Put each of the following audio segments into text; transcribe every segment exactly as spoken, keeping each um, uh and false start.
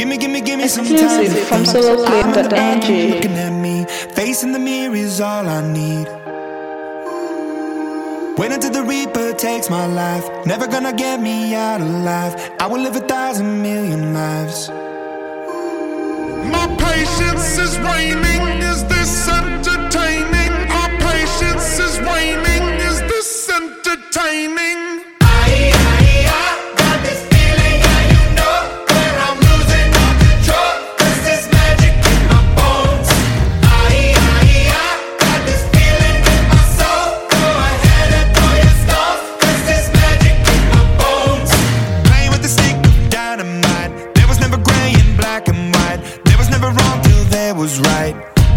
Gimme, gimme, gimme some time. Exclusive from solo claim dot n g. Looking at me, facing the mirror is all I need. Wait until the Reaper takes my life. Never gonna get me out alive. I will live a thousand million lives. My patience is waning. Is this entertaining? My patience is waning. Is this entertaining? Was right.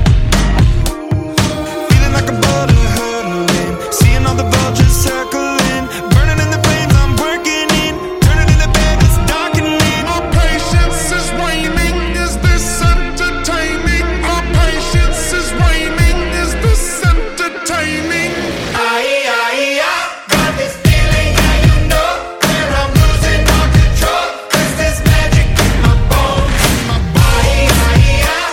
Feeling like a bullet hurtling, seeing all the vultures circling, burning in the flames I'm working in, turning in the bed it's darkening. My patience is waning. Is this entertaining? My patience is waning. Is this entertaining? Aye, aye, I got this feeling, yeah, you know, where I'm losing all control. Cause there's magic in my bones. My body, aye, aye,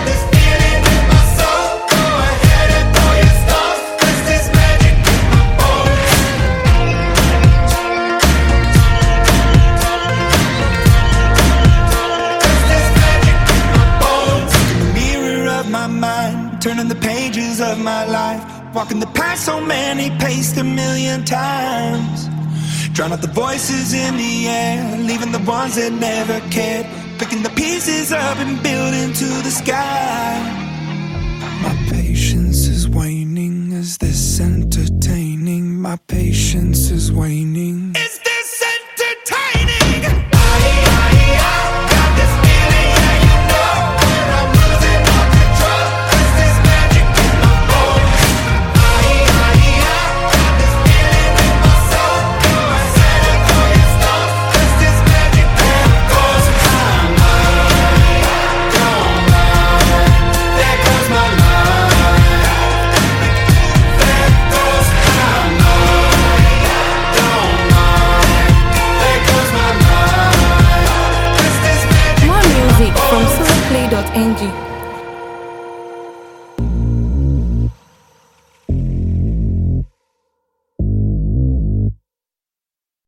turning the pages of my life, walking the path so many paced a million times. Drown out the voices in the air, leaving the ones that never cared, picking the pieces up and building to the sky. My patience is waning. Is this entertaining? My patience is waning. Is this entertaining? Aye, aye, I got this feeling, yeah, you know, where I'm losing all control. Cause there's magic in my bones. Aye, aye, I got this feeling in my soul. Go ahead and throw your stones. Cause there's magic in my bones. I'm mine, don't mind. There goes my mind. There goes my mind, don't mind. There goes my mind. Cause there's magic. More music from solo play dot n g.